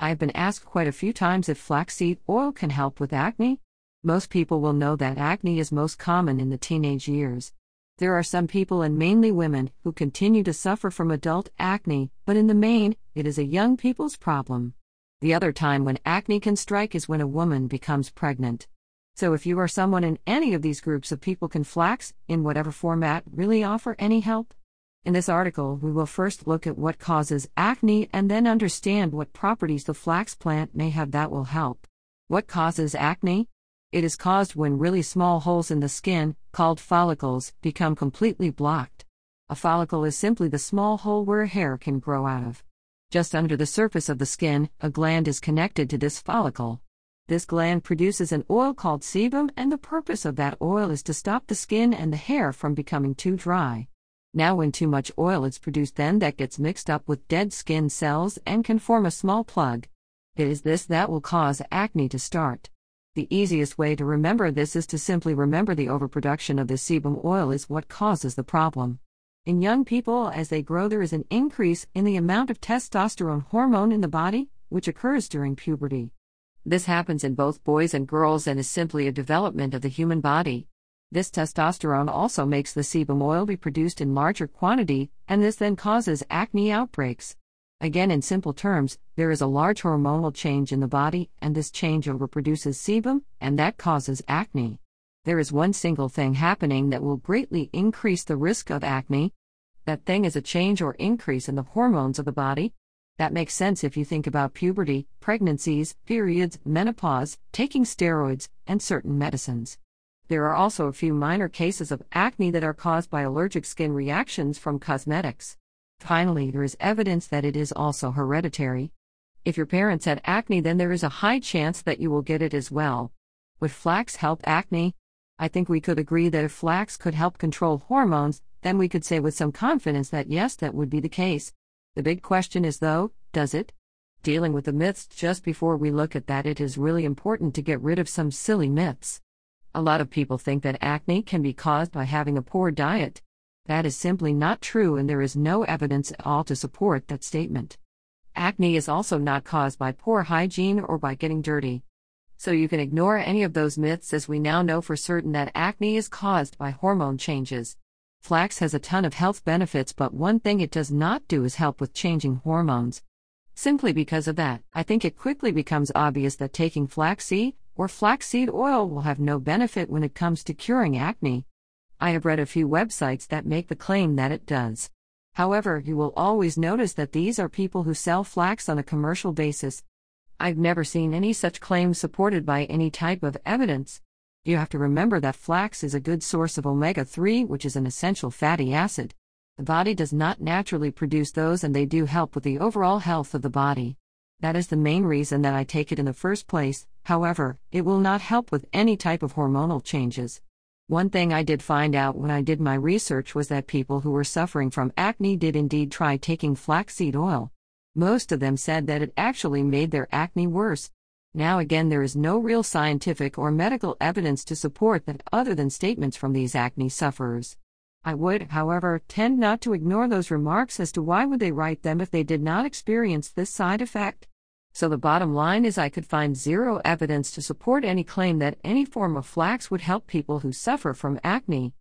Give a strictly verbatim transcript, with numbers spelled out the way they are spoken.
I've been asked quite a few times if flaxseed oil can help with acne. Most people will know that acne is most common in the teenage years. There are some people, and mainly women, who continue to suffer from adult acne, but in the main, it is a young people's problem. The other time when acne can strike is when a woman becomes pregnant. So if you are someone in any of these groups of people, can flax, in whatever format, really offer any help? In this article, we will first look at what causes acne and then understand what properties the flax plant may have that will help. What causes acne? It is caused when really small holes in the skin, called follicles, become completely blocked. A follicle is simply the small hole where a hair can grow out of. Just under the surface of the skin, a gland is connected to this follicle. This gland produces an oil called sebum, and the purpose of that oil is to stop the skin and the hair from becoming too dry. Now when too much oil is produced, then that gets mixed up with dead skin cells and can form a small plug. It is this that will cause acne to start. The easiest way to remember this is to simply remember the overproduction of this sebum oil is what causes the problem. In young people, as they grow, there is an increase in the amount of testosterone hormone in the body, which occurs during puberty. This happens in both boys and girls and is simply a development of the human body. This testosterone also makes the sebum oil be produced in larger quantity, and this then causes acne outbreaks. Again, in simple terms, there is a large hormonal change in the body, and this change overproduces sebum, and that causes acne. There is one single thing happening that will greatly increase the risk of acne. That thing is a change or increase in the hormones of the body. That makes sense if you think about puberty, pregnancies, periods, menopause, taking steroids, and certain medicines. There are also a few minor cases of acne that are caused by allergic skin reactions from cosmetics. Finally, there is evidence that it is also hereditary. If your parents had acne, then there is a high chance that you will get it as well. Would flax help acne? I think we could agree that if flax could help control hormones, then we could say with some confidence that yes, that would be the case. The big question is, though, does it? Dealing with the myths just before we look at that, it is really important to get rid of some silly myths. A lot of people think that acne can be caused by having a poor diet. That is simply not true, and there is no evidence at all to support that statement. Acne is also not caused by poor hygiene or by getting dirty. So you can ignore any of those myths, as we now know for certain that acne is caused by hormone changes. Flax has a ton of health benefits, but one thing it does not do is help with changing hormones. Simply because of that, I think it quickly becomes obvious that taking flaxseed or flaxseed oil will have no benefit when it comes to curing acne. I have read a few websites that make the claim that it does. However, you will always notice that these are people who sell flax on a commercial basis. I've never seen any such claims supported by any type of evidence. You have to remember that flax is a good source of omega three, which is an essential fatty acid. The body does not naturally produce those, and they do help with the overall health of the body. That is the main reason that I take it in the first place. However, it will not help with any type of hormonal changes. One thing I did find out when I did my research was that people who were suffering from acne did indeed try taking flaxseed oil. Most of them said that it actually made their acne worse. Now again, there is no real scientific or medical evidence to support that other than statements from these acne sufferers. I would, however, tend not to ignore those remarks as to why would they write them if they did not experience this side effect. So the bottom line is I could find zero evidence to support any claim that any form of flax would help people who suffer from acne.